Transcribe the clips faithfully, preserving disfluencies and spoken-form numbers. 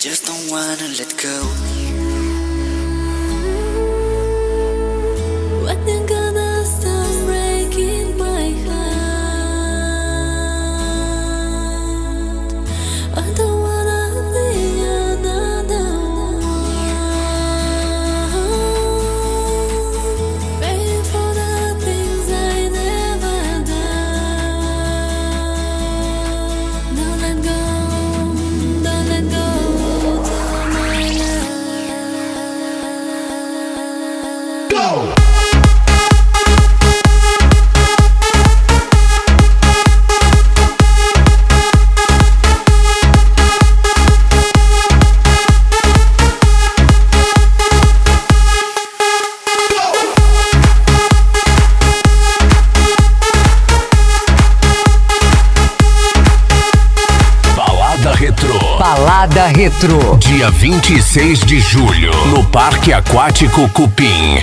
just don't wanna let go. When you gonna stop breaking my heart? I don't wanna be another one, paying for the things I never done. Don't let go, don't let go till my love. Go! Balada Retrô, dia vinte e seis de julho, no Parque Aquático Cupim.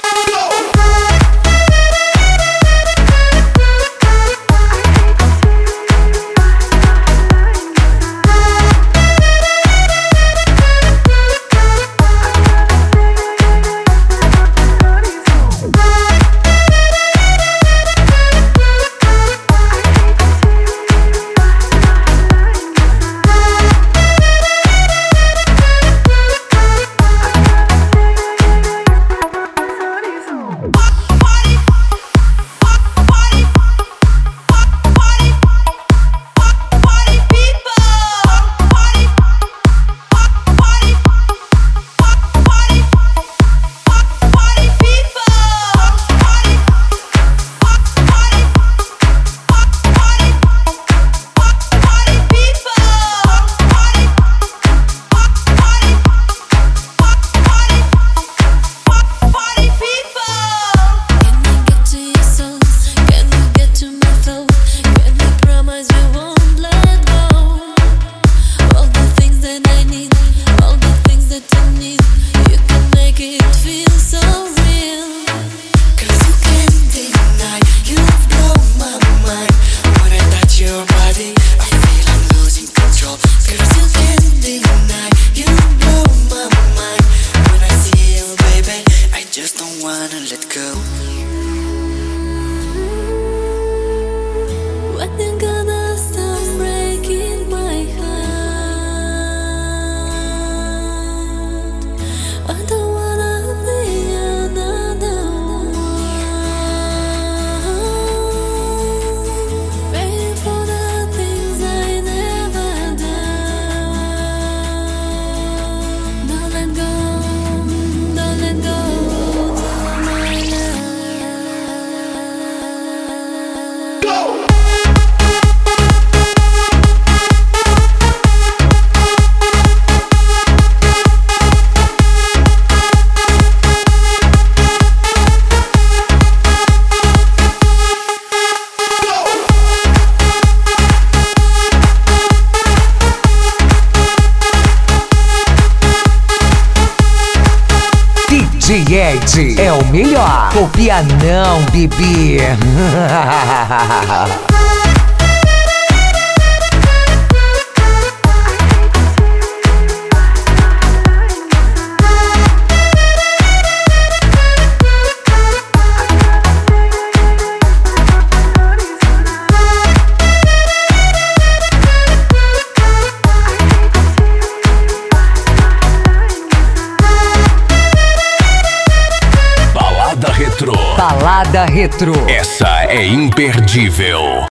D J Ed é o melhor. Copia não, bebê. Balada Retrô. Essa é imperdível.